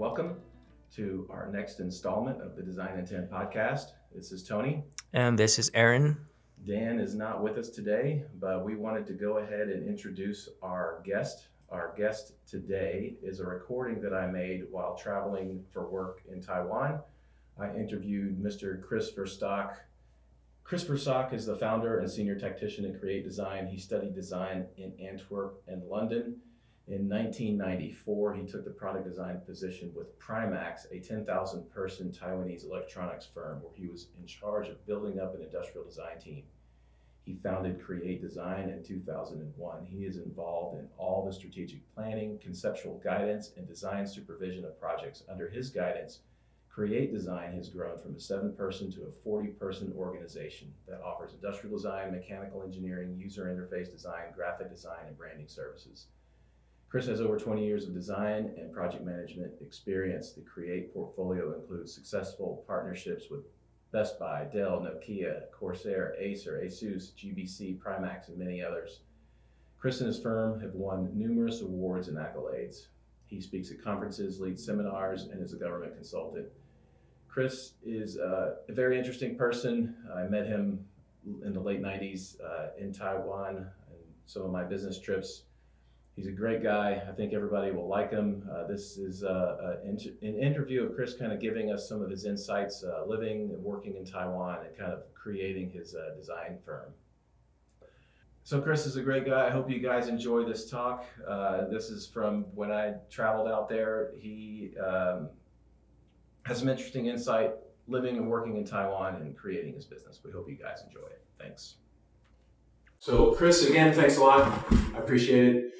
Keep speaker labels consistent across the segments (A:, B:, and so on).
A: Welcome to our next installment of the Design Intent podcast. This is Tony.
B: And this is Aaron.
A: Dan is not with us today, but we wanted to go ahead and introduce our guest. Our guest today is a recording that I made while traveling for work in Taiwan. I interviewed Mr. Chris Verstock. Chris Verstock is the founder and senior tactician in Create Design. He studied design in Antwerp and London. In 1994, he took the product design position with Primax, a 10,000-person Taiwanese electronics firm where he was in charge of building up an industrial design team. He founded Create Design in 2001. He is involved in all the strategic planning, conceptual guidance, and design supervision of projects. Under his guidance, Create Design has grown from a 7-person to a 40-person organization that offers industrial design, mechanical engineering, user interface design, graphic design, and branding services. Chris has over 20 years of design and project management experience. The Create portfolio includes successful partnerships with Best Buy, Dell, Nokia, Corsair, Acer, Asus, GBC, Primax, and many others. Chris and his firm have won numerous awards and accolades. He speaks at conferences, leads seminars, and is a government consultant. Chris is a very interesting person. I met him in the late 90s in Taiwan and some of my business trips. He's a great guy. I think everybody will like him. This is an interview of Chris kind of giving us some of his insights living and working in Taiwan and kind of creating his design firm. So Chris is a great guy. I hope you guys enjoy this talk. This is from when I traveled out there. He has some interesting insight living and working in Taiwan and creating his business. We hope you guys enjoy it. Thanks. So Chris, again, thanks a lot. I appreciate it.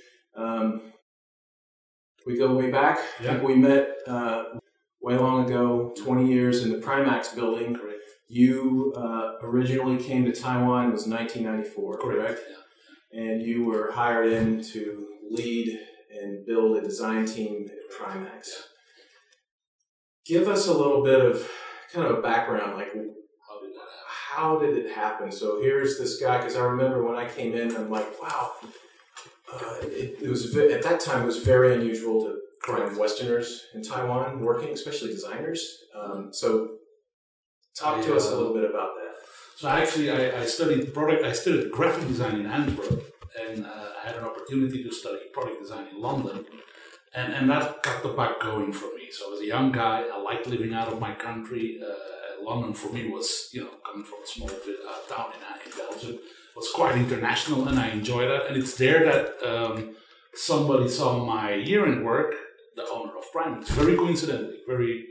A: We go way back. I think we met way long ago, 20 years in the Primax building.
C: Correct.
A: You originally came to Taiwan, it was 1994, correct?
C: Yeah.
A: And you were hired in to lead and build a design team at Primax. Give us a little bit of kind of a background, like how did it happen? So here's this guy, because I remember when I came in, I'm like, wow. It was at that time it was very unusual to find Westerners in Taiwan working, especially designers. So talk to us a little bit about that.
C: So actually, I studied graphic design in Antwerp, and I had an opportunity to study product design in London, and that got the bug going for me. So I was a young guy. I liked living out of my country. London for me was, coming from a small town in Belgium. Was quite international, and I enjoyed that. And it's there that somebody saw my year-end work, the owner of Primax, very coincidentally, very,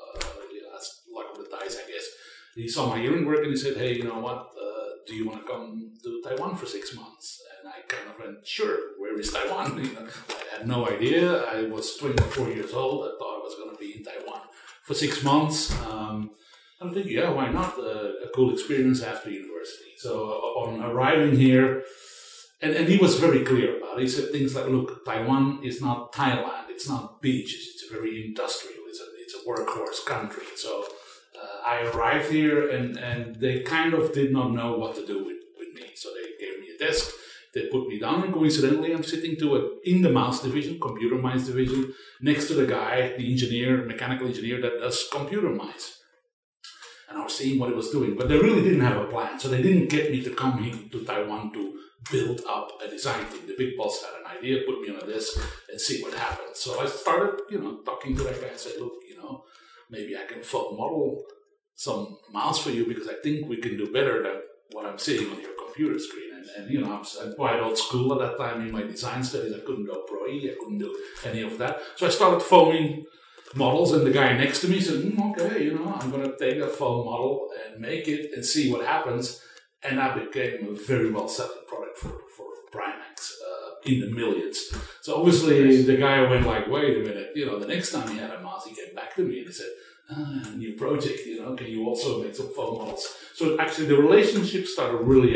C: that's luck of the dice, I guess. He saw my year-end work and he said, hey, you know what, do you want to come to Taiwan for 6 months? And I kind of went, sure, where is Taiwan? I had no idea. I was 24 years old. I thought I was going to be in Taiwan for 6 months. I'm thinking, yeah, why not? A cool experience after university. So upon arriving here, and he was very clear about it. He said things like, look, Taiwan is not Thailand. It's not beaches. It's very industrial. It's a workhorse country. So I arrived here, and they kind of did not know what to do with me. So they gave me a desk. They put me down, and coincidentally, I'm sitting in the mouse division, computer mice division, next to the guy, the engineer, mechanical engineer that does computer mice. And I was seeing what he was doing, but they really didn't have a plan. So they didn't get me to come here to Taiwan to build up a design team. The big boss had an idea, put me on a desk, and see what happened. So I started, talking to that guy. I said, look, maybe I can foam model some mouse for you because I think we can do better than what I'm seeing on your computer screen. And I'm quite old school at that time in my design studies. I couldn't do Pro E. I couldn't do any of that. So I started foaming models, and the guy next to me said, okay, I'm going to take a foam model and make it and see what happens. And that became a very well-selling product for Primax in the millions. So obviously the guy went like, wait a minute, the next time he had a mouse, he came back to me and he said, new project, can you also make some foam models? So actually the relationship started really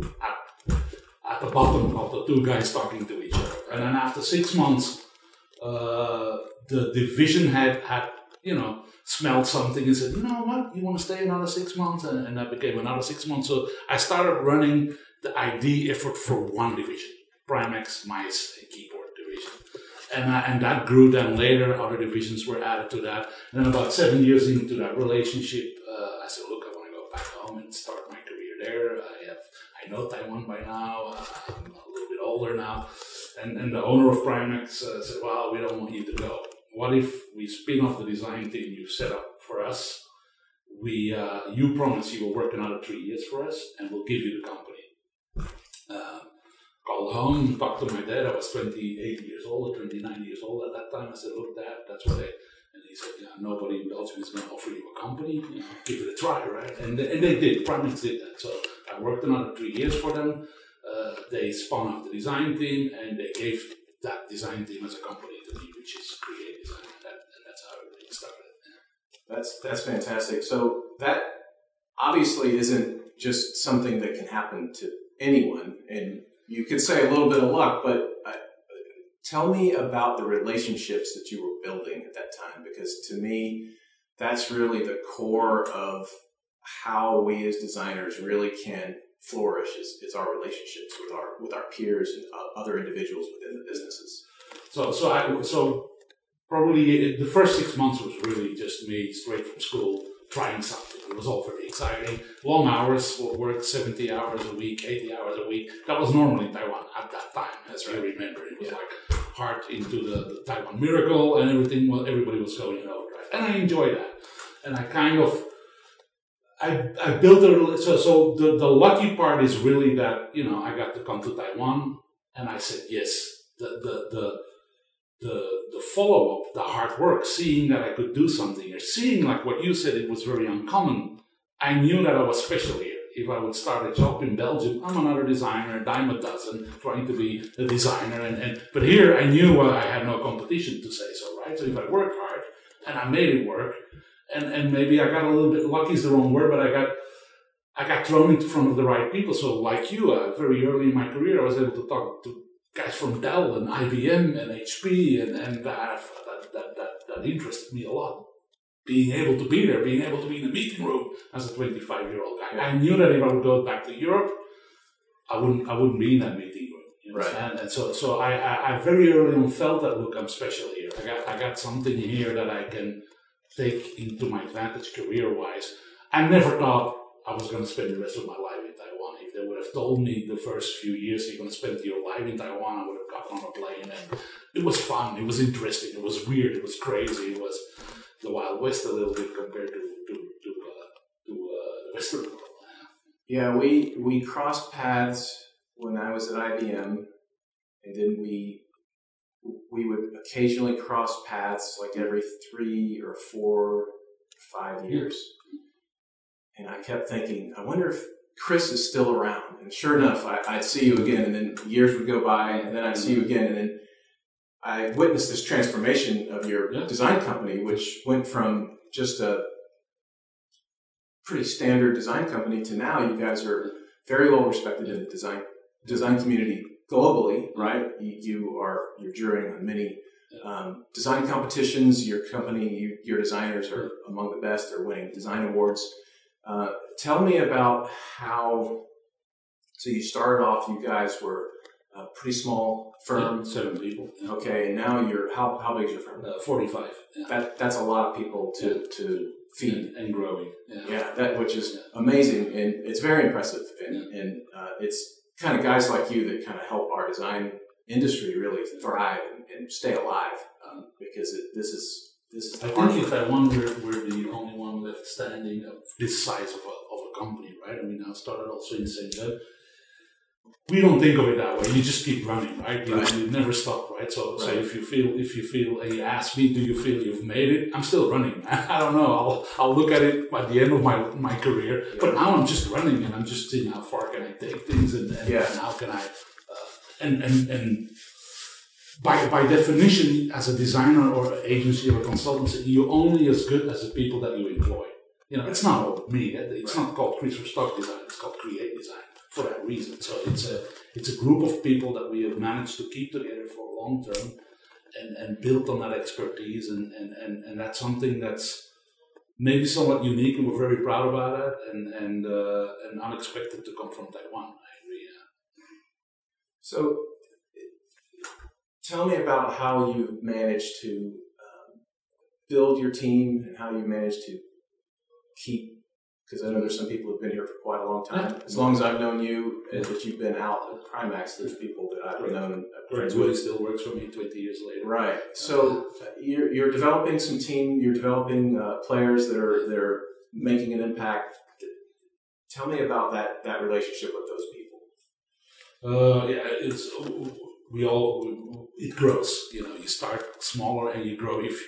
C: at the bottom of the two guys talking to each other. And then after 6 months, the division had smelled something and said, you know what, you want to stay another 6 months? And that became another 6 months. So I started running the ID effort for one division, Primax Mice and Keyboard division. division. And that grew then later, other divisions were added to that. And then about 7 years into that relationship, I said, look, I want to go back home and start my career there. I know Taiwan by now. I'm a little bit older now. And the owner of Primex said, well, we don't want you to go. What if we spin off the design team you set up for us? You promise you will work another 3 years for us, and we'll give you the company. Called home, talked to my dad. I was 28 years old or 29 years old at that time. I said, look, Dad, that's what and he said, yeah, nobody in Belgium is going to offer you a company. Give it a try, right? And they did. Primex did that. So I worked another 3 years for them. They spun off the design team, and they gave that design team as a company to me, which is Create Design. And that's how everything started. Yeah.
A: That's fantastic. So that obviously isn't just something that can happen to anyone, and you could say a little bit of luck, but tell me about the relationships that you were building at that time, because to me, that's really the core of how we as designers really can flourish is our relationships with our peers and other individuals within the businesses.
C: So probably the first 6 months was really just me straight from school trying something. It was all very exciting. Long hours, work 70 hours a week, 80 hours a week. That was normal in Taiwan at that time, as I remember. It was like hard into the Taiwan miracle and everything. Everybody was going in overdrive, and I enjoyed that. And I kind of I built a so the lucky part is really that I got to come to Taiwan, and I said yes. The follow-up, the hard work, seeing that I could do something, or seeing like what you said, it was very uncommon. I knew that I was special here. If I would start a job in Belgium, I'm another designer, dime a dozen, trying to be a designer. But here I knew I had no competition, to say so, right? So if I worked hard and I made it work, and maybe I got a little bit, lucky is the wrong word, but I got thrown in front of the right people. So like you, very early in my career, I was able to talk to guys from Dell and IBM and HP, and that interested me a lot. Being able to be there, being able to be in the meeting room as a 25-year-old guy. I knew that if I would go back to Europe, I wouldn't be in that meeting room. You understand? Right. And so I very early on felt that, look, I'm special here. I got something here that I can take into my advantage career-wise. I never thought I was going to spend the rest of my life in Taiwan. If they would have told me the first few years you're going to spend your life in Taiwan, I would have gotten on a plane, and it was fun. It was interesting. It was weird. It was crazy. It was the Wild West a little bit compared to the Western world.
A: Yeah, we crossed paths when I was at IBM, and then we would occasionally cross paths like every 3 or 4 or 5 years. And I kept thinking, I wonder if Chris is still around. And sure enough, I'd see you again, and then years would go by, and then I'd see you again, and then I witnessed this transformation of your design company, which went from just a pretty standard design company to now you guys are very well respected in the design community globally, right? You're jurying on many design competitions. Your company, your designers are among the best. They're winning design awards. Tell me about how. So you started off. You guys were a pretty small firm,
C: 7 people.
A: Okay, and now you're how big is your firm?
C: 45. Yeah.
A: That's a lot of people to feed
C: and growing.
A: Yeah, which is amazing, and it's very impressive, and it's kind of guys like you that kind of help our design industry really thrive and stay alive, because this is.
C: I think in Taiwan we're the only one left standing of this size of a company, right? I mean, I started also in Shenzhen. We don't think of it that way. You just keep running, right? You never stop, right? So if you feel, and you ask me, do you feel you've made it? I'm still running. I don't know. I'll look at it at the end of my career, but now I'm just running, and I'm just seeing how far can I take things, and how can I, and by definition, as a designer or agency or a consultancy, you're only as good as the people that you employ. It's not all me. It's not called Christopher Stock Design. It's called Create Design for that reason. So it's a group of people that we have managed to keep together for a long term and build on that expertise. And that's something that's maybe somewhat unique, and we're very proud about it, and unexpected to come from Taiwan. I agree.
A: So Tell me about how you managed to build your team and how you managed to keep, because I know there's some people who've been here for quite a long time. As long as I've known you, that you've been out at Primax, there's people that I've known.
C: Willie still works for me 20 years later.
A: Right. So you're developing some team. You're developing players that are making an impact. Tell me about that relationship with those people.
C: It grows. You start smaller and you grow. If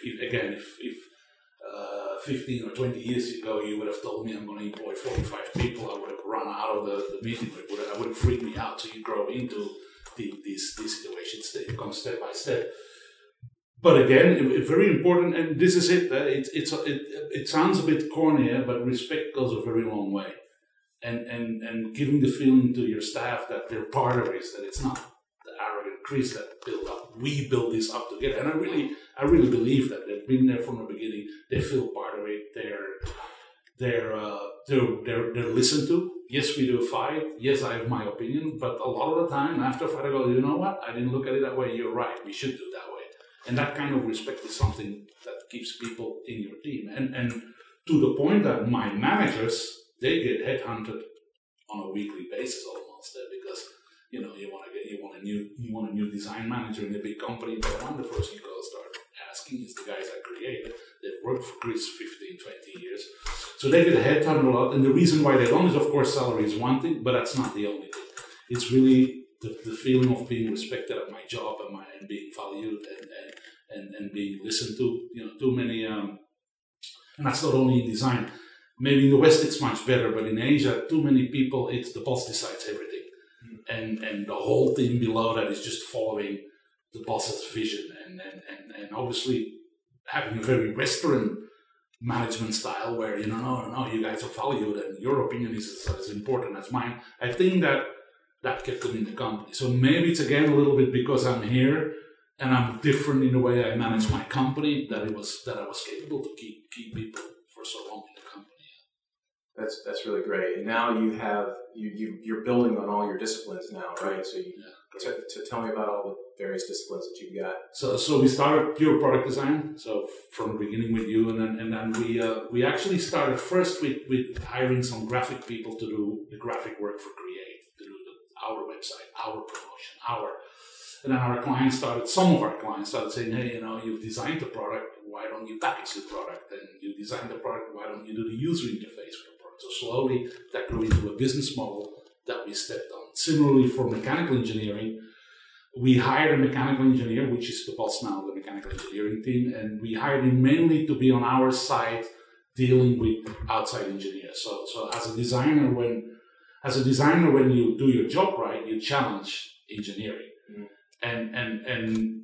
C: 15 or 20 years ago you would have told me I'm going to employ 45 people, I would have run out of the meeting. It would have freaked me out. So you grow into these situations. They come step by step. But again, very important, and this is it. It sounds a bit corny, but respect goes a very long way. And giving the feeling to your staff that they're part of it, that it's not the arrogant Chris that built up. We build this up together, and I really believe that they've been there from the beginning. They feel part of it. They're listened to. Yes, we do fight. Yes, I have my opinion, but a lot of the time after a fight, I go, you know what? I didn't look at it that way. You're right. We should do it that way. And that kind of respect is something that keeps people in your team, and to the point that my managers, they get headhunted on a weekly basis almost, because you want a new design manager in a big company, but one of the first you go start asking is the guys I created. They've worked for Chris 15, 20 years. So they get headhunted a lot, and the reason why they don't is, of course, salary is one thing, but that's not the only thing. It's really the feeling of being respected at my job and being valued and being listened to. Too many, and that's not only in design. Maybe in the West it's much better, but in Asia, too many people, it's the boss decides everything. And the whole team below that is just following the boss's vision. And obviously having a very Western management style where, no, you guys are valued and your opinion is as important as mine. I think that kept them in the company. So maybe it's again a little bit because I'm here and I'm different in the way I manage my company that I was capable to keep people for so long in the company.
A: That's really great. And now you're building on all your disciplines now, right? So to tell me about all the various disciplines that you've got.
C: So we started pure product design. So from the beginning with you, and then we actually started first with hiring some graphic people to do the graphic work for Create, to do our website, our promotion, and then some of our clients started saying, hey, you've designed the product, why don't you package the product? And you designed the product, why don't you do the user interface for the product? So slowly that grew into a business model that we stepped on. Similarly, for mechanical engineering, we hired a mechanical engineer, which is the boss now of the mechanical engineering team, and we hired him mainly to be on our side dealing with outside engineers. So as a designer, when you do your job right, you challenge engineering. And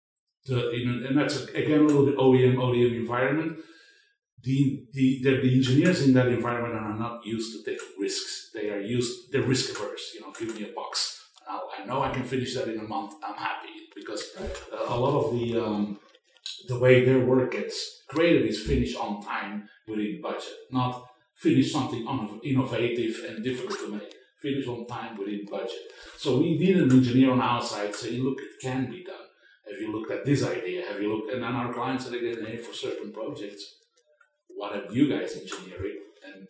C: that's again a little bit ODM environment. The engineers in that environment are not used to taking risks. They're risk averse. Give me a box. I know I can finish that in a month. I'm happy because a lot of the way their work gets created is finish on time within budget, not finish something innovative and difficult to make. Finish on time within budget. So we need an engineer on our side saying, look, it can be done. Have you looked at this idea? And then our clients said again, hey, for certain projects, why don't you guys engineer it?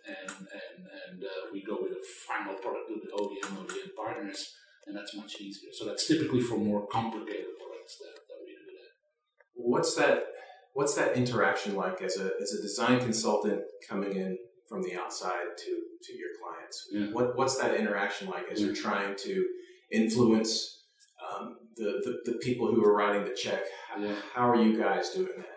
C: And we go with a final product to the ODM partners, and that's much easier. So that's typically for more complicated products that we do that.
A: What's that interaction like as a design consultant coming in from the outside to your clients?
C: Yeah.
A: What's that interaction like as you're trying to influence the people who are writing the check? How are you guys doing that?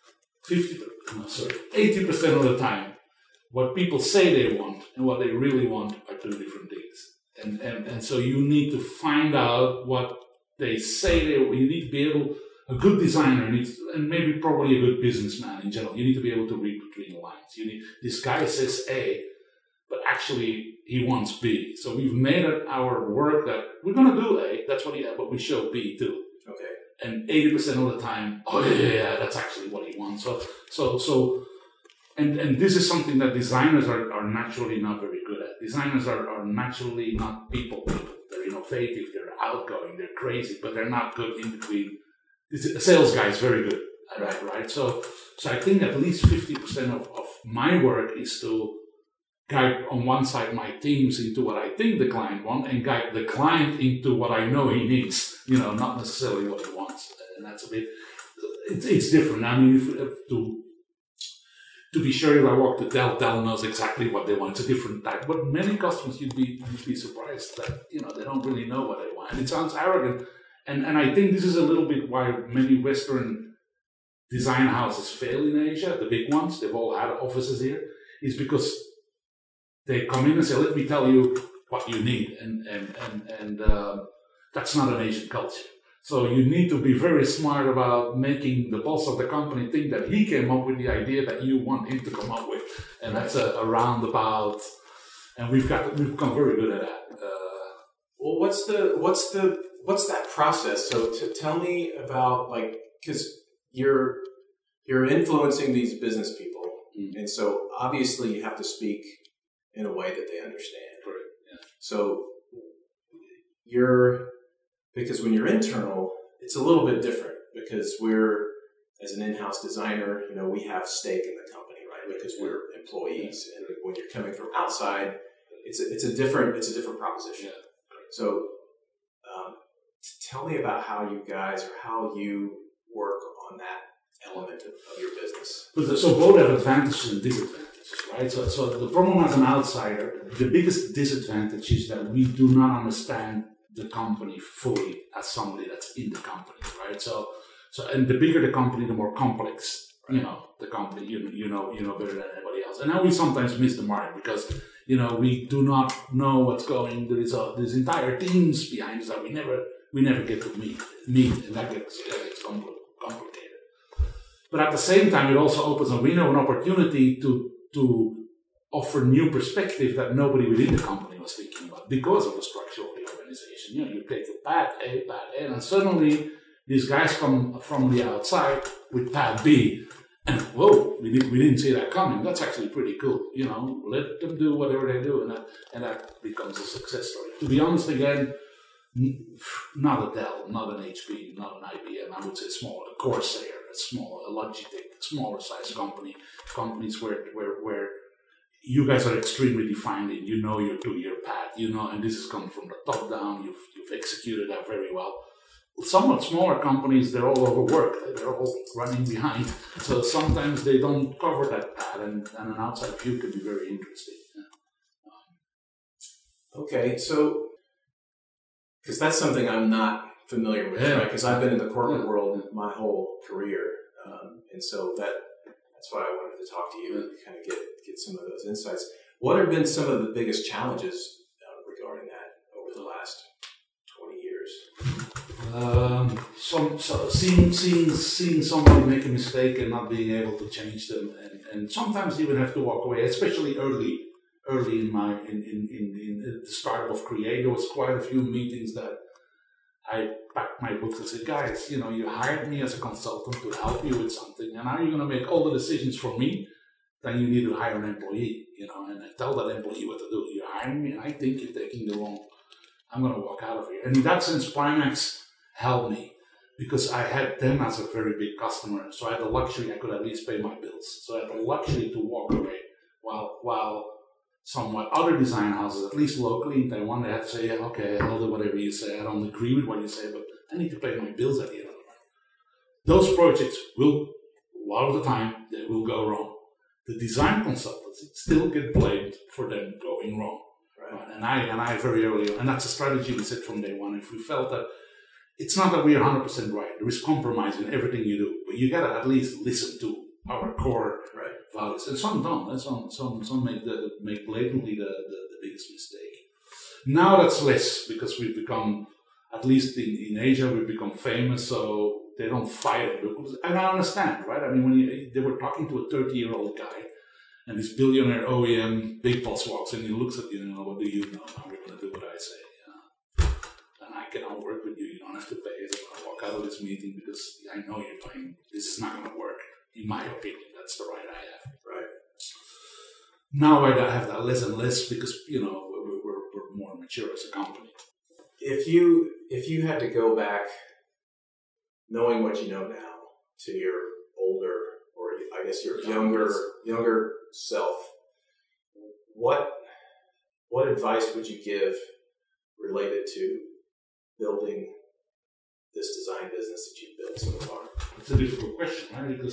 C: 80% of the time, what people say they want and what they really want are two different things. And so you need to find out what they say you need to be able. A good designer needs, and maybe probably a good businessman in general, you need to be able to read between the lines. This guy says A, but actually he wants B. So we've made it our work that we're going to do A, that's what but we show B too.
A: Okay.
C: And 80% of the time, that's actually what he wants. So and this is something that designers are naturally not very good at. Designers are naturally not people. They're innovative, they're outgoing, they're crazy, but they're not good in between. The sales guy is very good at that, right? So I think at least 50% of my work is to guide on one side my teams into what I think the client wants and guide the client into what I know he needs, not necessarily what he wants. And that's a bit, it's different. I mean, to be sure, if I walk to Dell knows exactly what they want. It's a different type. But many customers, you'd be surprised that, they don't really know what they want. And it sounds arrogant. And I think this is a little bit why many Western design houses fail in Asia, the big ones, they've all had offices here, is because they come in and say, let me tell you what you need. And that's not an Asian culture. So you need to be very smart about making the boss of the company think that he came up with the idea that you want him to come up with. And that's a roundabout, and we've become very good at that.
A: Well, what's that process? So tell me about, because you're influencing these business people, and so obviously you have to speak in a way that they understand.
C: Correct. Yeah.
A: So because when you're internal, it's a little bit different because as an in-house designer, we have stake in the company, right? Because we're employees, and when you're coming from outside, it's a different proposition.
C: Yeah.
A: So, tell me about how you work on that element of your business.
C: So both have advantages and disadvantages, right? So the problem as an outsider, the biggest disadvantage is that we do not understand the company fully as somebody that's in the company, right? So and the bigger the company, the more complex, the company, you know better than anybody else. And now we sometimes miss the mark because, we do not know what's going. There's entire teams behind us that we never get to meet, and that gets complicated. But at the same time, it also opens a window, an opportunity to offer new perspective that nobody within the company was thinking about because of the structure of the organization. You take the path A, and suddenly these guys come from the outside with path B, and whoa, we didn't see that coming. That's actually pretty cool. Let them do whatever they do, and that becomes a success story. To be honest, again, not a Dell, not an HP, not an IBM. I would say a Corsair, a Logitech, smaller size companies where you guys are extremely defined in, your 2-year path, and this has come from the top down. You've executed that very well. Somewhat smaller companies, they're all overworked. They're all running behind. So sometimes they don't cover that path, and an outside view can be very interesting.
A: Okay, so because that's something I'm not familiar with, right? Because I've been in the corporate world my whole career, and so that's why I wanted to talk to you and kind of get some of those insights. What have been some of the biggest challenges regarding that over the last 20 years? Seeing somebody make a mistake and not being able to change them, and sometimes even have to walk away, especially early in the start of Create. There was quite a few meetings that I packed my books and said, guys, you hired me as a consultant to help you with something, and now you're going to make all the decisions for me. Then you need to hire an employee, and tell that employee what to do. You're hiring me, and I think you're taking the wrong. I'm going to walk out of here. And in that sense, Primax helped me because I had them as a very big customer. So I had the luxury, I could at least pay my bills. So I had the luxury to walk away while somewhat other design houses, at least locally in Taiwan, they had to say, yeah, okay, I'll do whatever you say. I don't agree with what you say, but I need to pay my bills at the end of the month. Those projects will, a lot of the time, they will go wrong. The design consultants still get blamed for them going wrong. Right? And I very early, and that's a strategy we set from day one. If we felt that it's not that we are 100% right, there is compromise in everything you do, but you got to at least listen to our core values. And some don't. And some make blatantly the biggest mistake. Now that's less because we've become, at least in Asia, we've become famous, so they don't fight it. And I understand, right? I mean, when they were talking to a 30-year-old guy, and this billionaire OEM big boss walks in, he looks at you and what do you know? I'm going to do what I say. And I cannot work with you. You don't have to pay. So I walk out of this meeting because I know you're doing, this is not going to work. In my opinion, that's the right I have. Right. Now I have that less and less because, we're more mature as a company.
B: if you had to go back, knowing what you know now, to your older, or I guess your younger self, what advice would you give related to building this design business that you've built so far?
C: It's a difficult question, right? Because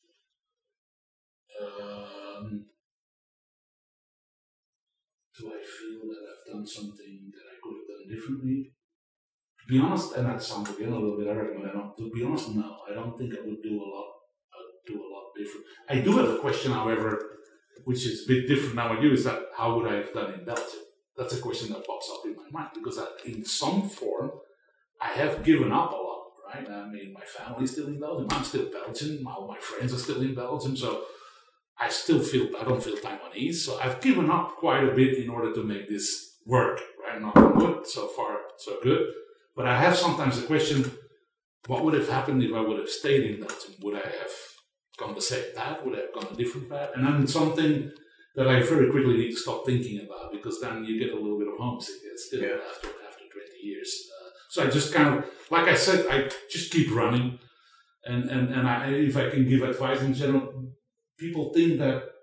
C: do I feel that I've done something that I could have done differently? To be honest, and that sounds again a little bit arrogant, but to be honest, no. I don't think I would do a lot different. I do have a question, however, which is a bit different now with you, is that how would I have done in Belgium? That's a question that pops up in my mind, because in some form, I have given up a lot, right? I mean, my family's still in Belgium. I'm still Belgian. All my friends are still in Belgium. So I don't feel Taiwanese. So I've given up quite a bit in order to make this work, right? Knock on wood. So far, so good. But I have sometimes the question, what would have happened if I would have stayed in Belgium? Would I have gone the same path? Would I have gone a different path? And then something that I very quickly need to stop thinking about, because then you get a little bit of homesick still after 20 years. So I just kind of, like I said, I just keep running. And if I can give advice in general, people think,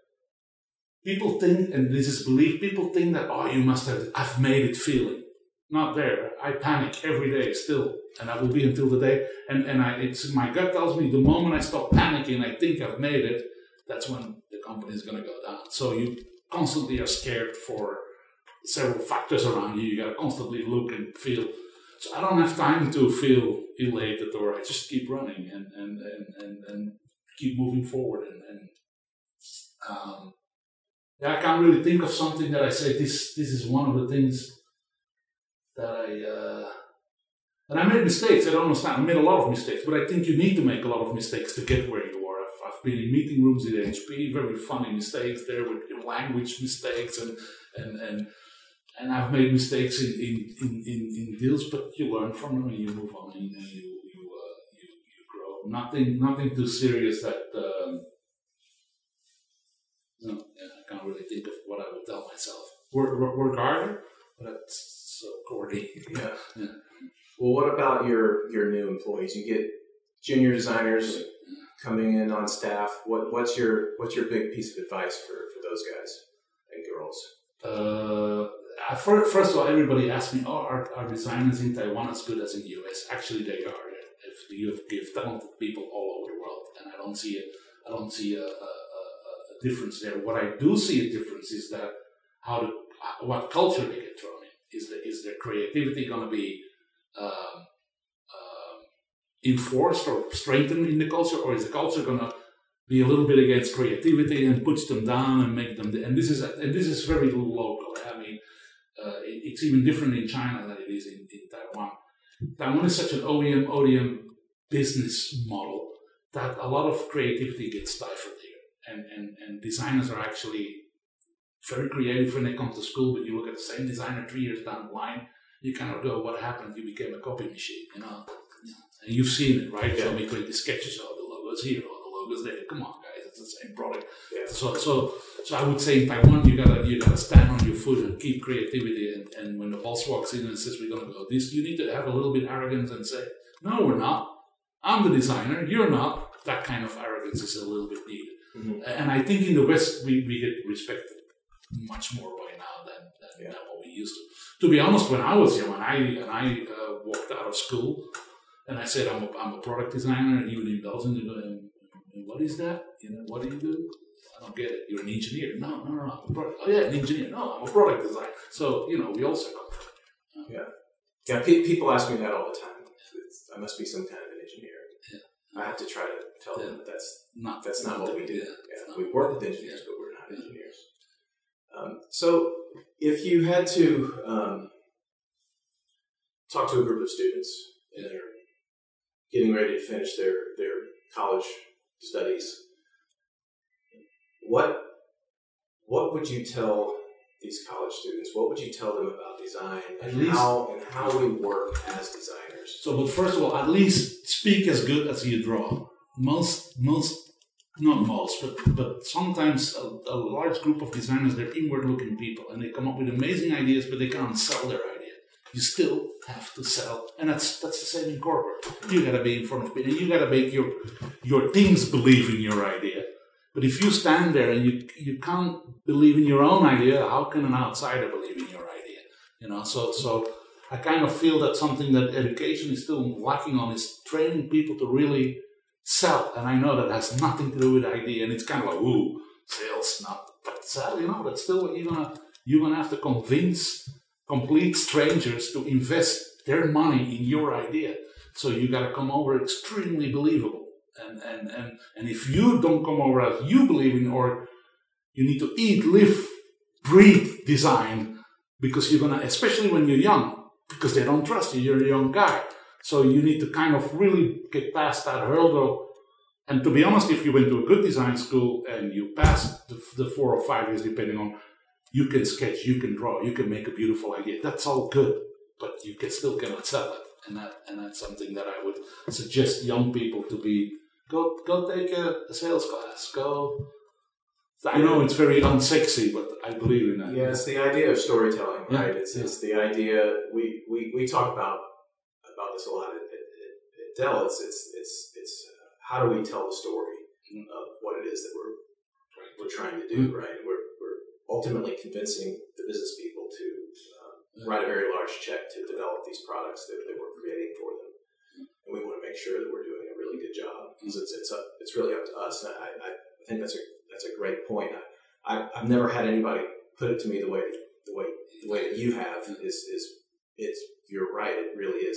C: and this is belief, people think that, I've made it feeling. Not there. I panic every day still, and I will be until the day. And my gut tells me the moment I stop panicking, I think I've made it, that's when the company is going to go down. So you constantly are scared for several factors around you. You got to constantly look and feel. So I don't have time to feel elated, or I just keep running and keep moving forward. I can't really think of something that I say, this is one of the things that and I made mistakes. I don't understand. I made a lot of mistakes, but I think you need to make a lot of mistakes to get where you are. I've been in meeting rooms at HP, very funny mistakes there with language mistakes, and I've made mistakes in deals, but you learn from them and you move on and you grow. Nothing too serious that I can't really think of what I would tell myself. Work harder, but that's so corny.
B: Yeah. Well, what about your new employees? You get junior designers coming in on staff. What's your big piece of advice for those guys and girls?
C: First of all, everybody asks me, are designers in Taiwan as good as in the US? Actually, they are. If you give talented people all over the world, and I don't see a difference there. What I do see a difference is that what culture they get thrown in. Is their creativity going to be enforced or strengthened in the culture, or is the culture going to be a little bit against creativity and push them down and make them? And this is very local. I mean, it's even different in China than it is in Taiwan. Taiwan is such an OEM business model that a lot of creativity gets stifled here, and designers are actually very creative when they come to school. But you look at the same designer 3 years down the line, you kind of go, what happened? You became a copy machine, And you've seen it, right? Yeah. Show me create the sketches, the logos here, the logos there. Come on, guys, it's the same product. Yeah. So I would say in Taiwan, you gotta stand on your foot and keep creativity. And when the boss walks in and says we're gonna go this, you need to have a little bit of arrogance and say, no, we're not. I'm the designer. You're not. That kind of arrogance is a little bit needed. Mm-hmm. And I think in the West we get respected much more by now than what we used to. To be honest, when I was young, and I walked out of school, and I said I'm a product designer, and even in Belgium, they go, what is that? What do you do? I don't get it. You're an engineer? No. I'm a product. Oh yeah, an engineer. No, I'm a product designer. So we also come from there.
B: Yeah. People ask me that all the time. I must be some kind of an engineer. Yeah. I have to try to tell them that that's not what we do. Yeah. We work with engineers, but we're not engineers. So if you had to talk to a group of students and they're getting ready to finish their college studies, what would you tell these college students? What would you tell them about design and how we work as designers?
C: So, but first of all, at least speak as good as you draw. Not most, but sometimes a large group of designers, they're inward-looking people, and they come up with amazing ideas, but they can't sell their idea. you still have to sell. And that's the same in corporate. You got to be in front of people. You got to make your teams believe in your idea. But if you stand there and you can't believe in your own idea, how can an outsider believe in your idea? You know, so I kind of feel that something that education is still lacking on is training people to really sell. And I know that has nothing to do with idea, and it's kind of like, ooh, sales, not, but sell, you know, that's still what you're gonna have to convince complete strangers to invest their money in your idea. So you gotta come over extremely believable. And if you don't come over as you believe in, or you need to eat, live, breathe design, because you're gonna, especially when you're young, because they don't trust you, you're a young guy. So you need to kind of really get past that hurdle. And to be honest, if you went to a good design school and you passed the 4 or 5 years, depending on, you can sketch, you can draw, you can make a beautiful idea. That's all good, but you still cannot sell it. And that's something that I would suggest young people to be, go take a sales class. Go. I know it's very unsexy, but I believe in that.
B: Yeah, it's the idea of storytelling, right? It's the idea, we talk about this a lot at Dell. It's how do we tell the story of what it is that we're trying to do, right? We're ultimately convincing the business people to write a very large check to develop these products that we're creating for them, and we want to make sure that we're doing a really good job. So it's really up to us. And I think that's a great point. I've never had anybody put it to me the way that you have. It's you're right. It really is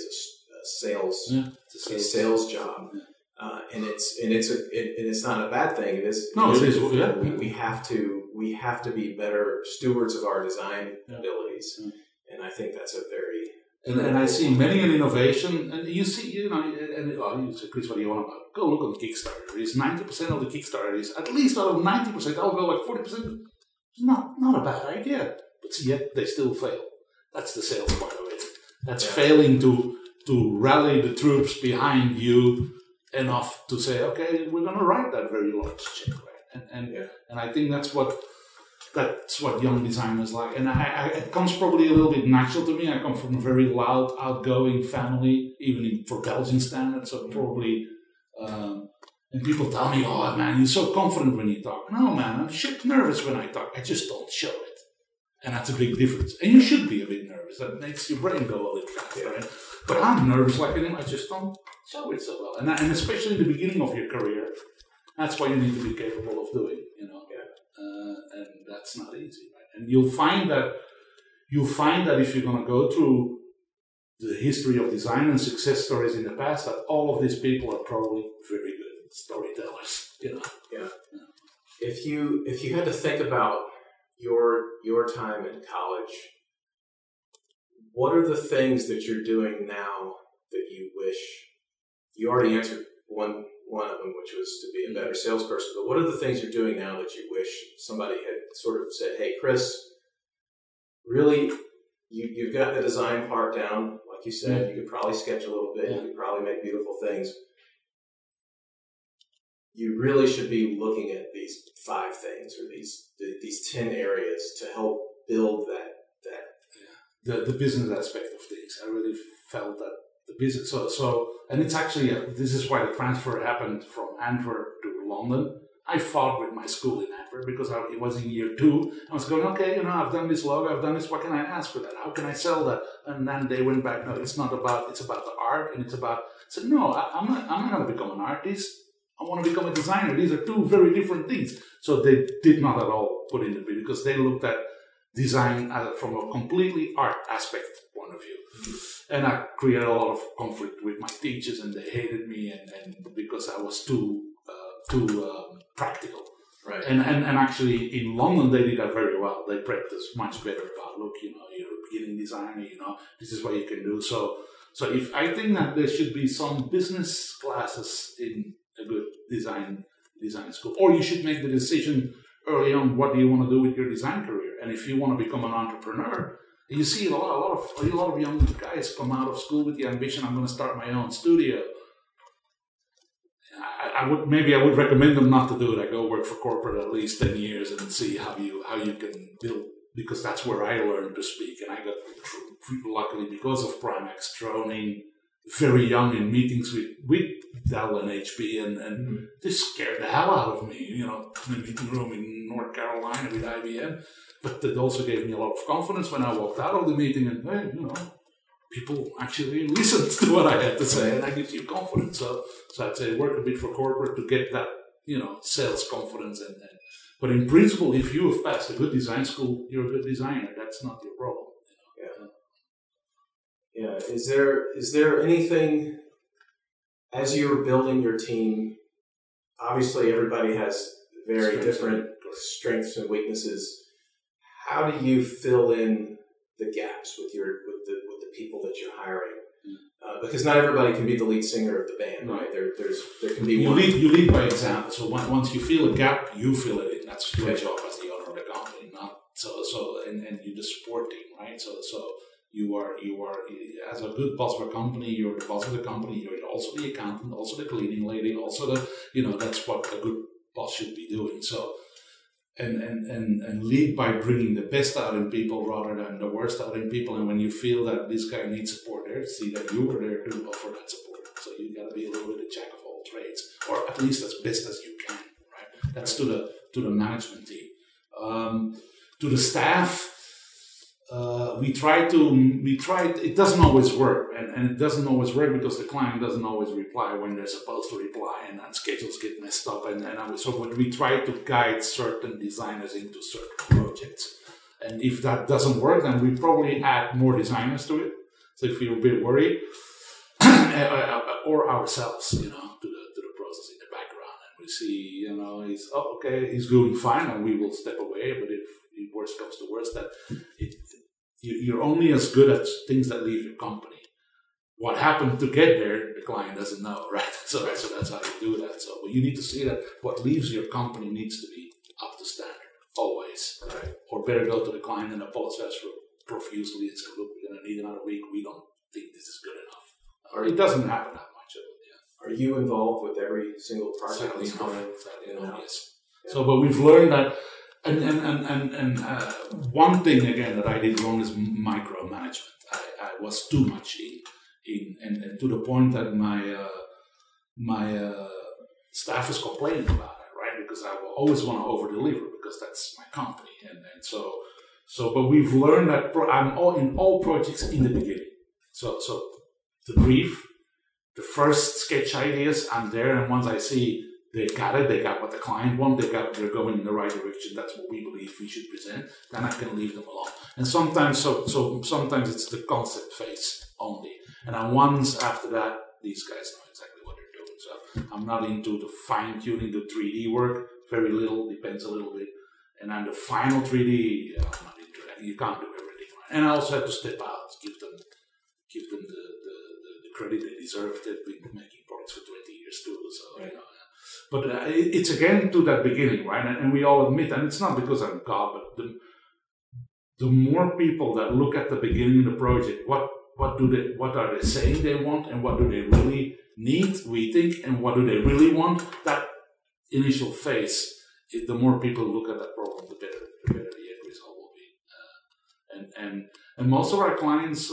B: a sales job. And it's not a bad thing. It is.
C: Yeah.
B: We have to be better stewards of our design abilities, and I think that's a very.
C: And I see many an innovation, and you see, you say, Chris, what do you want about? Go look on Kickstarter. It's 90% of the Kickstarter is, at least out of 90%, I'll go like 40%. Not a bad idea, but yet they still fail. That's the sales part of it. That's failing to rally the troops behind you enough to say, okay, we're going to write that very large check, right? And I think that's what young designers like. And it comes probably a little bit natural to me. I come from a very loud, outgoing family, even for Belgian standards. So probably, and people tell me, oh man, you're so confident when you talk. No man, I'm shit nervous when I talk. I just don't show it. And that's a big difference. And you should be a bit nervous. That makes your brain go a little faster, right? But I'm nervous like him. I just don't show it so well. And especially in the beginning of your career, that's what you need to be capable of doing, you know. And that's not easy, right? And you'll find that if you're going to go through the history of design and success stories in the past, that all of these people are probably very good storytellers, you know.
B: Yeah. If you had to think about your time in college, what are the things that you're doing now that you wish? You already answered one of them, which was to be a better salesperson. But what are the things you're doing now that you wish somebody had sort of said, "Hey, Chris, really, you've got the design part down, like you said. You could probably sketch a little bit. You could probably make beautiful things. You really should be looking at these 5 things or these 10 areas to help build that."
C: The business aspect of things. I really felt that the business. So, and it's actually this is why the transfer happened from Antwerp to London. I fought with my school in Antwerp because it was in year 2. I was going, okay, I've done this logo, I've done this. What can I ask for that? How can I sell that? And then they went back. No, it's not about. It's about the art, and it's about. I said, no, I'm not going to become an artist. I want to become a designer. These are 2 very different things. So they did not at all put in the video because they looked at design from a completely art aspect point of view. And I created a lot of conflict with my teachers, and they hated me, and because I was too practical. Right. And actually in London they did that very well. They practiced much better about, look, you're a beginning designer, this is what you can do. So if I think that there should be some business classes in a good design school, or you should make the decision early on, what do you want to do with your design career? And if you want to become an entrepreneur, you see a lot of young guys come out of school with the ambition, I'm going to start my own studio. I would recommend them not to do it. I go work for corporate at least 10 years and see how you can build, because that's where I learned to speak, and I got luckily because of Primax, thrown in very young in meetings with Dell and HP, and this scared the hell out of me, in a meeting room in North Carolina with IBM. But it also gave me a lot of confidence when I walked out of the meeting and, hey, people actually listened to what I had to say, and that gives you confidence. So I'd say work a bit for corporate to get that, sales confidence. But in principle, if you have passed a good design school, you're a good designer. That's not your problem.
B: Yeah. Is there anything, as you're building your team, obviously everybody has very different strengths and weaknesses. How do you fill in the gaps with the people that you're hiring? Because not everybody can be the lead singer of the band, right? There can be
C: you lead by example. So once you feel a gap, you fill it in. That's your job as the owner of the company, not and you're the support team, right? So you are as a good boss of a company, you're the boss of the company. You're also the accountant, also the cleaning lady, also the that's what a good boss should be doing. So. And lead by bringing the best out in people rather than the worst out in people. And when you feel that this guy needs support there, see that you were there to offer that support. So you got to be a little bit a jack of all trades, or at least as best as you can. Right? That's to the management team. To the staff, we try. It doesn't always work, and it doesn't always work because the client doesn't always reply when they're supposed to reply, and schedules get messed up. So we try to guide certain designers into certain projects, and if that doesn't work, then we probably add more designers to it. So if you're a bit worried, or ourselves, to the process in the background, and we see, he's doing fine, and we will step away. But if worst comes to worst, that you're only as good at things that leave your company. What happened to get there, the client doesn't know, right? So that's how you do that. So, but you need to see that what leaves your company needs to be up to standard, always.
B: Right.
C: Or better go to the client and apologize profusely and say, look, we're going to need another week. We don't think this is good enough. It doesn't happen that much.
B: Are you involved with every single project?
C: Sadly enough, yes. Yeah. So, but we've learned that. And one thing again that I did wrong is micromanagement. I was too much in and to the point that my staff is complaining about it, right? Because I will always want to over deliver because that's my company, and so. But we've learned that I'm in all projects in the beginning. So the brief, the first sketch ideas, I'm there, and once I see. They got what the client wants, they're going in the right direction, that's what we believe we should present, then I can leave them alone. And sometimes sometimes it's the concept phase only. And then once after that, these guys know exactly what they're doing. So I'm not into the fine-tuning the 3D work, very little, depends a little bit. And then the final 3D, I'm not into that. You can't do everything. Right? And I also have to step out, give them the credit they deserve. They've been making products for 20 years too, so
B: right.
C: But it's again to that beginning, right? And we all admit, and it's not because I'm God, but the more people that look at the beginning of the project, what are they saying they want, and what do they really need, we think, and what do they really want? That initial phase, the more people look at that problem, the better the end result will be. And most of our clients.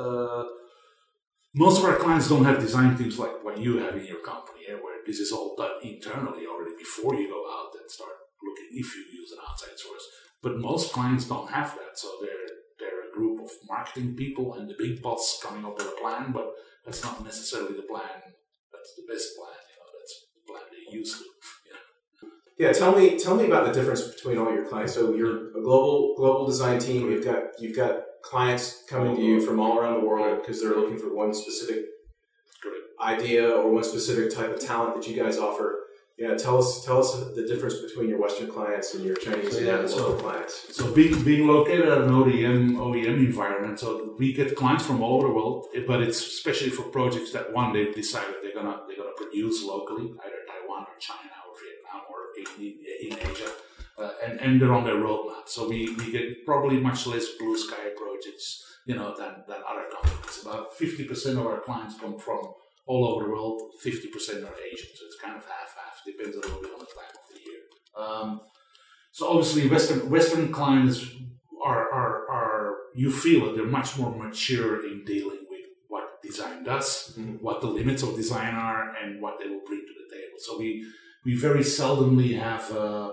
C: Most of our clients don't have design teams like what you have in your company, where this is all done internally already before you go out and start looking if you use an outside source. But most clients don't have that, so they're a group of marketing people and the big boss coming up with a plan, but that's not necessarily the plan. That's the best plan. That's the plan they used to.
B: Yeah, tell me about the difference between all your clients. So you're a global design team. You've got clients coming to you from all around the world because they're looking for one specific idea or one specific type of talent that you guys offer. Yeah, tell us the difference between your Western clients and your Chinese and local clients.
C: So being located at an OEM environment, so we get clients from all over the world, but it's especially for projects that they've decided they're gonna produce locally, either Taiwan or China or Vietnam or in Asia. And they're on their roadmap. So we get probably much less blue sky projects, than other companies. About 50% of our clients come from all over the world, 50% are Asian. So it's kind of half-half, depends a little bit on the time of the year. So obviously Western clients are you feel that they're much more mature in dealing with what design does, what the limits of design are, and what they will bring to the table. So we very seldomly have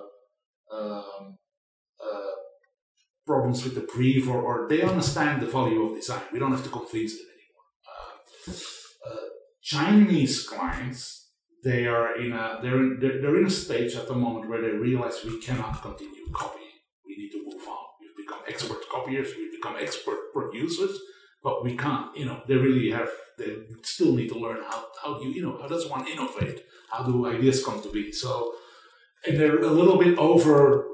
C: problems with the brief, or they understand the value of design. We don't have to convince them anymore. Chinese clients, they're in a stage at the moment where they realize we cannot continue copying. We need to move on. We've become expert copiers. We've become expert producers, but we can't. They still need to learn how does one innovate? How do ideas come to be? So, and they're a little bit over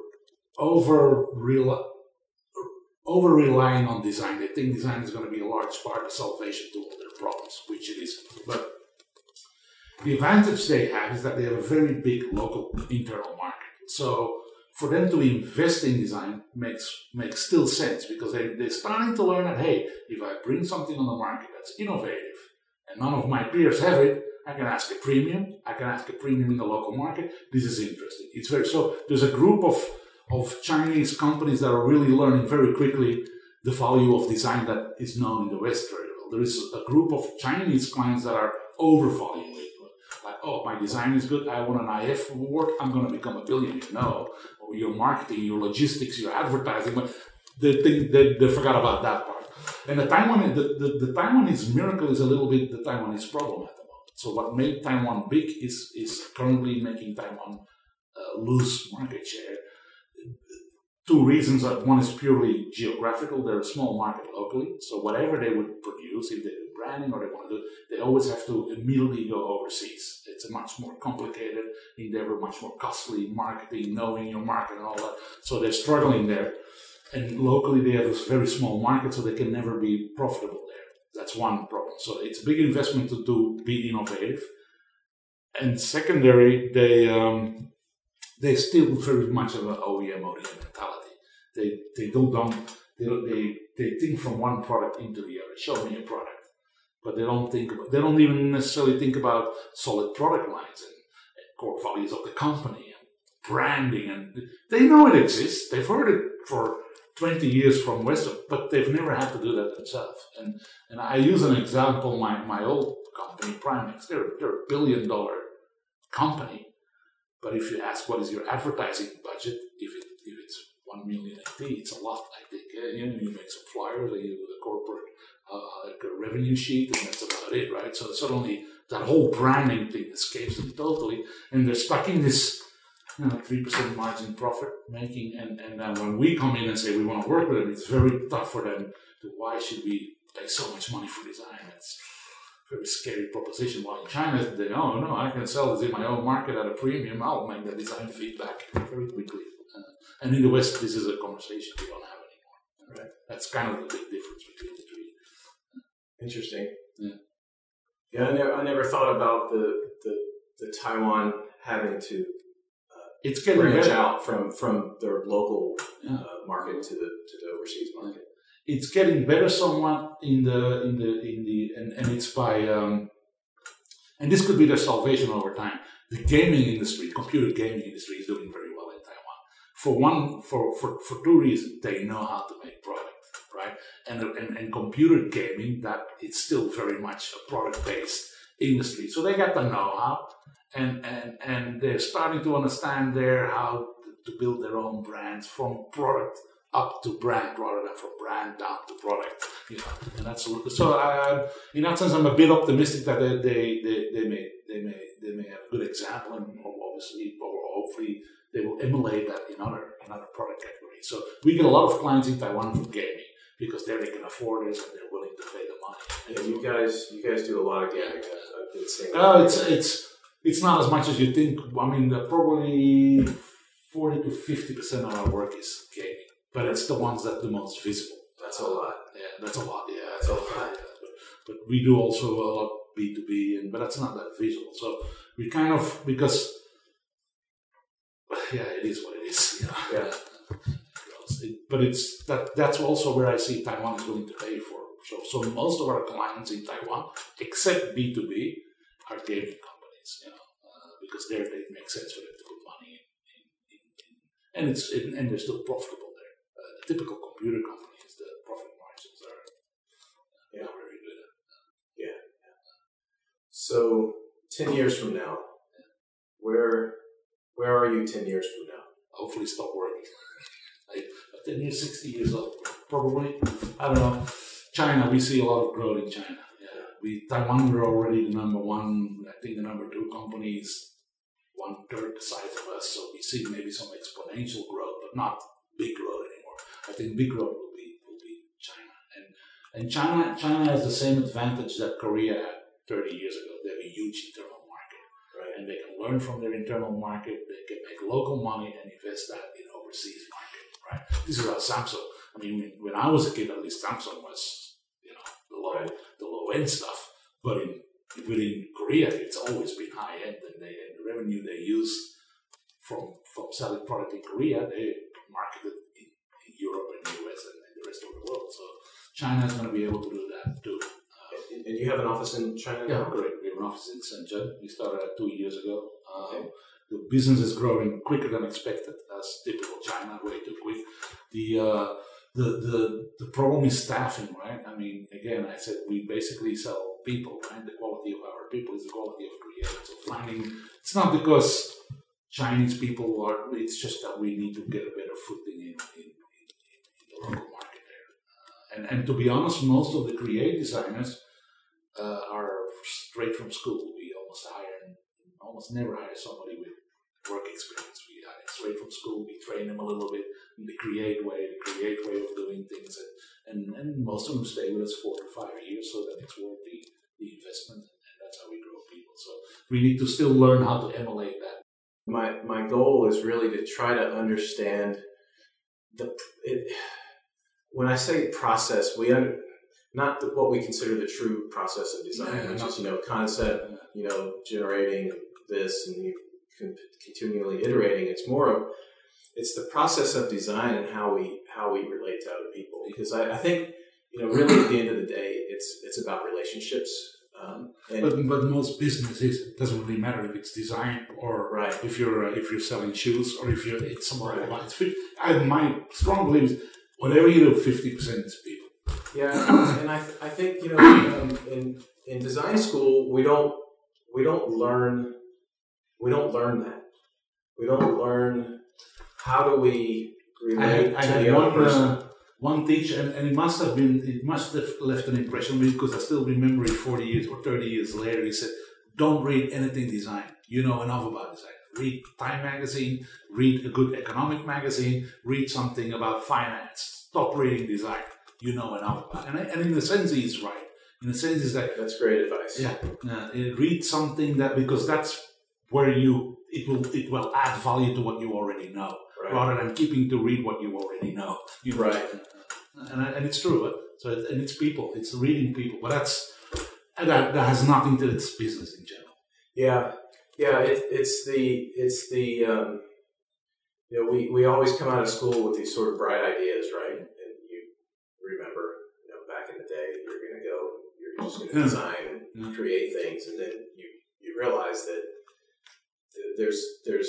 C: relying on design. They think design is going to be a large part of salvation to all their problems, which it isn't. But the advantage they have is that they have a very big local internal market. So for them to invest in design makes still sense, because they're starting to learn that, hey, if I bring something on the market that's innovative and none of my peers have it, I can ask a premium. I can ask a premium in the local market. This is interesting. So there's a group of Chinese companies that are really learning very quickly the value of design that is known in the West very well. There is a group of Chinese clients that are overvaluing it. Like, oh, my design is good, I want an IF award, I'm going to become a billionaire. No, or your marketing, your logistics, your advertising, but they forgot about that part. And the Taiwanese miracle is a little bit the Taiwanese problem at the moment. So what made Taiwan big is currently making Taiwan lose market share. Two reasons. One is purely geographical. They're a small market locally, so whatever they would produce, if they do branding or they want to do, they always have to immediately go overseas. It's a much more complicated endeavor, much more costly marketing, knowing your market and all that. So they're struggling there. And locally, they have a very small market, so they can never be profitable there. That's one problem. So it's a big investment to be innovative. And secondary, they still very much have an OEM mentality. They think from one product into the other. Show me a product, but they don't even necessarily think about solid product lines and core values of the company and branding. And they know it exists. They've heard it for 20 years from Western, but they've never had to do that themselves. And I use an example. My old company, Primex, they're a $1 billion company. But if you ask what is your advertising budget, if it's 1 million AT, it's a lot. I think you make some flyers, you do a corporate like a revenue sheet, and that's about it, right? So suddenly that whole branding thing escapes them totally, and they're stuck in this 3% margin profit making. And then when we come in and say we want to work with them, it's very tough for them to. Why should we pay so much money for design? It's very scary proposition. While in China, they, oh no, I can sell this in my own market at a premium. I'll make the design feedback very quickly. And in the West, this is a conversation we don't have anymore. Right. That's kind of the big difference between the three.
B: Interesting.
C: Yeah.
B: Yeah, I never thought about the Taiwan having to
C: it's getting
B: branch
C: better.
B: Out from their local market to the overseas market.
C: It's getting better somewhat in the and it's by and this could be their salvation over time. The gaming industry, computer gaming industry, is doing very well in Taiwan. For two reasons. They know how to make product, right? And computer gaming, that it's still very much a product-based industry. So they got the know-how, and they're starting to understand how to build their own brands from product up to brand rather than from brand down to product, and that's so. In that sense, I'm a bit optimistic that they may have a good example, and obviously, or hopefully, they will emulate that in other product categories. So we get a lot of clients in Taiwan for gaming because there they can afford it and they're willing to pay the money.
B: And you guys do a lot of gaming. I've been seeing.
C: It's not as much as you think. I mean, probably 40 to 50% of our work is gaming. But it's the ones that are the most visible.
B: That's a lot.
C: Yeah, that's a lot. Yeah, that's a lot. But we do also a lot B2B, but that's not that visual. So we kind of, because, it is what it is.
B: Yeah.
C: But it's that's also where I see Taiwan is willing to pay for. So most of our clients in Taiwan, except B2B, are gaming companies. Because there it makes sense for them to put money in, and they're still profitable. Typical computer company is the profit
B: So 10 years from now, where are you 10 years from now?
C: Hopefully stop working. 10 years, 60 years old, probably. I don't know. China, we see a lot of growth in China. Taiwan, we're already the number one. I think the number two company is 1/3 the size of us. So we see maybe some exponential growth, but not big growth anymore. I think big growth will be China. And China has the same advantage that Korea had 30 years ago. They have a huge internal market.
B: Right.
C: And they can learn from their internal market. They can make local money and invest that in overseas market. Right. This is how Samsung. I mean, when I was a kid, at least Samsung was, the low end stuff. But within Korea, it's always been high end, and the revenue they use from selling product in Korea, they market it in Europe and US and the rest of the world. So China is going to be able to do that too.
B: And you have an office in China now?
C: Yeah, correct. We have an office in Shenzhen. We started 2 years ago. The business is growing quicker than expected. That's typical China, way too quick. The problem is staffing, right? I mean, again, I said we basically sell people, right? The quality of our people is the quality of creators. So it's not because Chinese people it's just that we need to get a better footing in the local market there. And to be honest, most of the creative designers are straight from school. We almost never hire somebody with work experience. We hire straight from school. We train them a little bit in the create way of doing things, and most of them stay with us 4 to 5 years, so that it's worth the investment, and that's how we grow people. So we need to still learn how to emulate that.
B: My goal is really to try to understand when I say process, not what we consider the true process of design, which is concept, generating this and you continually iterating. It's the process of design and how we relate to other people. Because I think really at the end of the day, it's about relationships.
C: But most businesses, it doesn't really matter if it's design or if you're selling shoes or if it's some other lines. My strong belief is whatever you do, 50% is people.
B: Yeah, and I think in design school we don't learn that. We don't learn how do we relate to the other person.
C: One teacher, and it must have left an impression on me because I still remember it 40 years or 30 years later. He said, "Don't read anything design. You know enough about design. Read Time magazine, read a good economic magazine, read something about finance. Stop reading design. You know enough about it." And in a sense, he's right. In a sense, is that
B: that's great advice.
C: Yeah, read something because that's where it will add value to what you already know, rather than keeping to read what you already know.
B: Right.
C: And it's true. So it's people. It's reading people. But that has nothing to do with business in general.
B: Yeah. We always come out of school with these sort of bright ideas, right? And you remember, back in the day, you're just going to design and create things, and then you realize that there's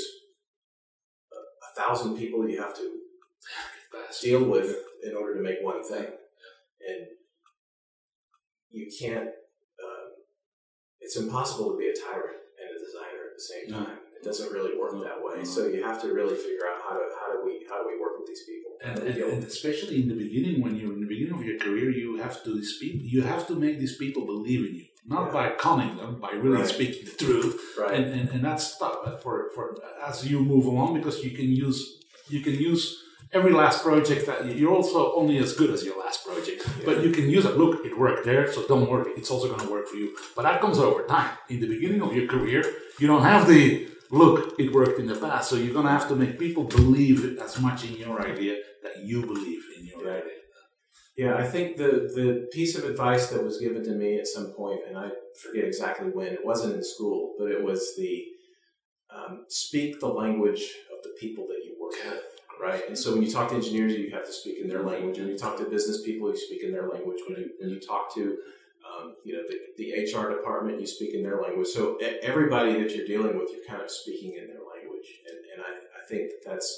B: 1,000 people you have to deal with in order to make one thing, and you can't. It's impossible to be a tyrant and a designer at the same time. It doesn't really work that way. So you have to really figure out how do we work with these people,
C: and especially in the beginning, when you're in the beginning of your career, you have to make these people believe in you, not by conning them, by really speaking the truth.
B: Right.
C: And that's tough for as you move along, because you can use every last project that you're also only as good as your last project, but you can use it. Look, it worked there, so don't worry, it's also going to work for you. But that comes over time. In the beginning of your career, you don't have the look, it worked in the past, so you're going to have to make people believe as much in your idea that you believe in your idea.
B: Yeah, I think the piece of advice that was given to me at some point, and I forget exactly when, it wasn't in school, but it was the speak the language of the people that you work with. Right, and so when you talk to engineers, you have to speak in their language. When you talk to business people, you speak in their language. When you talk to, the HR department, you speak in their language. So everybody that you're dealing with, you're kind of speaking in their language, and I think that's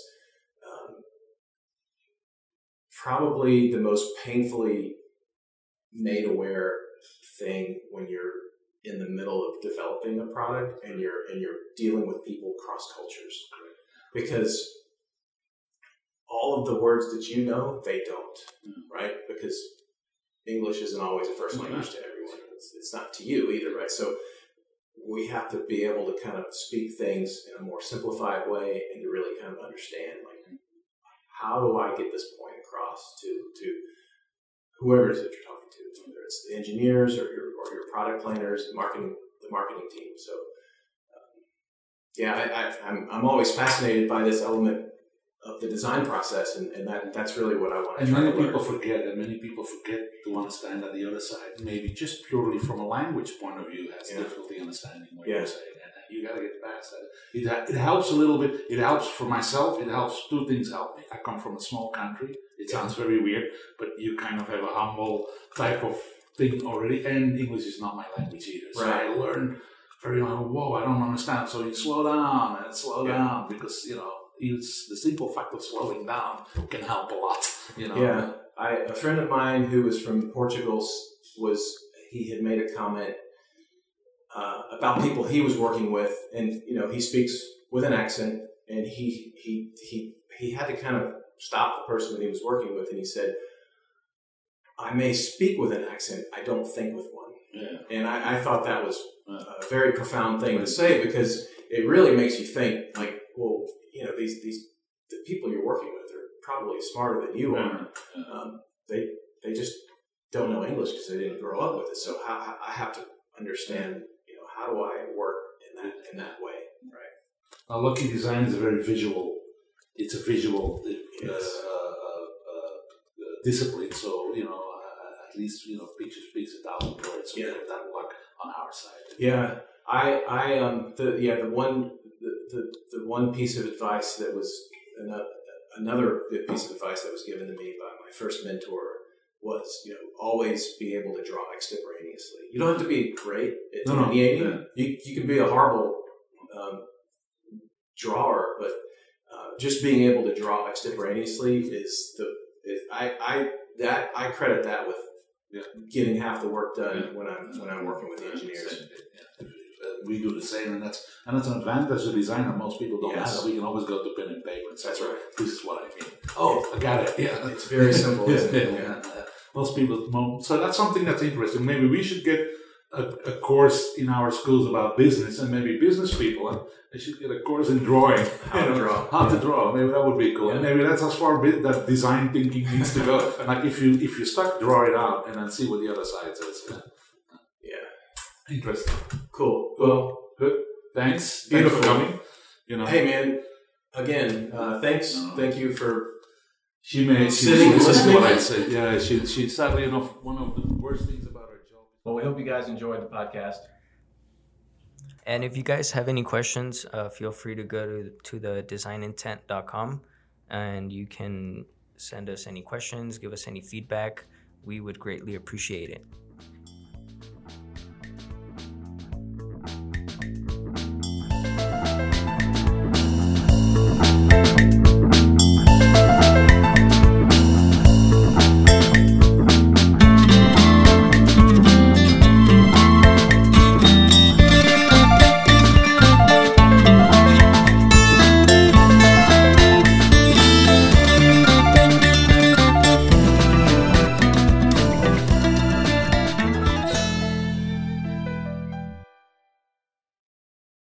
B: probably the most painfully made aware thing when you're in the middle of developing a product, and you're dealing with people cross cultures, because all of the words that you know, they don't, right? Because English isn't always a first language to everyone. It's not to you either, right? So we have to be able to kind of speak things in a more simplified way and to really kind of understand, like, how do I get this point across to whoever it is that you're talking to, whether it's the engineers or your product planners, the marketing team. So, I'm always fascinated by this element of the design process, and that's really what I want to try to learn.
C: And many people forget to understand that the other side, maybe just purely from a language point of view, has difficulty understanding what you're saying. And you got to get past that. It helps a little bit. It helps for myself. It helps. Two things help me. I come from a small country. It sounds very weird, but you kind of have a humble type of thing already. And English is not my language either. So I learn very long. Whoa, I don't understand. So you slow down because it's the simple fact of slowing down can help a lot.
B: Yeah, a friend of mine who was from Portugal he had made a comment about people he was working with, and he speaks with an accent, and he had to kind of stop the person that he was working with, and he said, "I may speak with an accent, I don't think with one." Yeah. And I thought that was a very profound thing to say, because it really makes you think, like, well, the people you're working with are probably smarter than you are. They just don't know English because they didn't grow up with it. So I have to understand, how do I work in that way, right?
C: Lucky Design is a very visual. It's a visual discipline. So at least picture speaks 1,000 words. So we have that luck on our side.
B: Yeah, the one piece of advice that was another good piece of advice that was given to me by my first mentor was, always be able to draw extemporaneously. You don't have to be great at delineating. You can be a horrible drawer, but just being able to draw extemporaneously I credit that with getting half the work done when I'm working with the engineers.
C: We do the same, and that's an advantage of designer. Most people don't have it. We can always go to pen and paper and say,
B: "That's right.
C: This is what I mean." Oh, I got it. Yeah,
B: it's very simple. Isn't it?
C: Most people don't. So that's something that's interesting. Maybe we should get a course in our schools about business, and maybe business people, they should get a course in drawing. How to draw. Maybe that would be cool. And maybe that's as far that design thinking needs to go. Like if you start, draw it out and then see what the other side says. Interesting.
B: Cool.
C: Well, good. Thanks. Beautiful. Thanks for coming.
B: Hey man, again, thanks. Thank you for
C: sitting and listening. What I said. Yeah, she's sadly enough one of the worst things about her job.
A: Well, we hope you guys enjoyed the podcast.
D: And if you guys have any questions, feel free to go to the designintent.com, and you can send us any questions, give us any feedback. We would greatly appreciate it.